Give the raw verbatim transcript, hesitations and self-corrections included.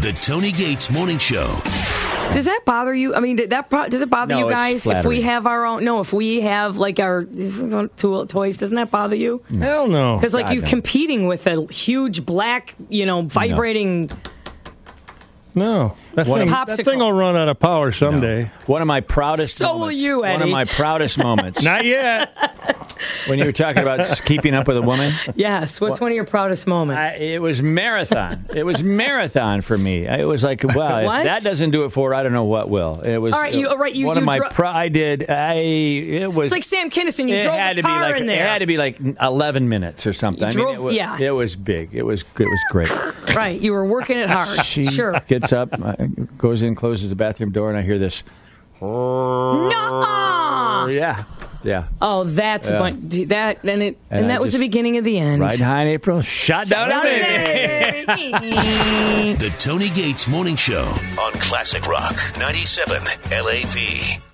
The Tony Gates Morning Show. Does that bother you? I mean, did that pro- does it bother No, you it's guys if flattering. we have our own? No, if we have like our tool toys, doesn't that bother you? Hell no. Because like God, you no. competing with a huge black, you know, vibrating. No. That What thing, a- that Popsicle. thing will run out of power someday. One of my proudest So will moments. you, One Eddie. of my proudest moments. Not yet. When you were talking about keeping up with a woman. Yes. What's one of your proudest moments? I, it was marathon. It was marathon for me. It was like, wow, What? if that doesn't do it for her, I don't know what will. It was All right, you- all right, you- one you of my dro- pro- I did. I it was it's like Sam Kinison. You it drove had a to be car like in there. it had to be like eleven minutes or something. You I drove- mean, it was, yeah. it was big. It was it was great. Right. You were working it hard. She Sure. gets up, uh, goes in, closes the bathroom door, and I hear this. Nuh-uh. Yeah, yeah. Oh, that's Yeah. what that and it and, And I that was the just- beginning of the end. Ride high in April, shot down a Down baby. there. The Tony Gates Morning Show on Classic Rock ninety-seven L A V.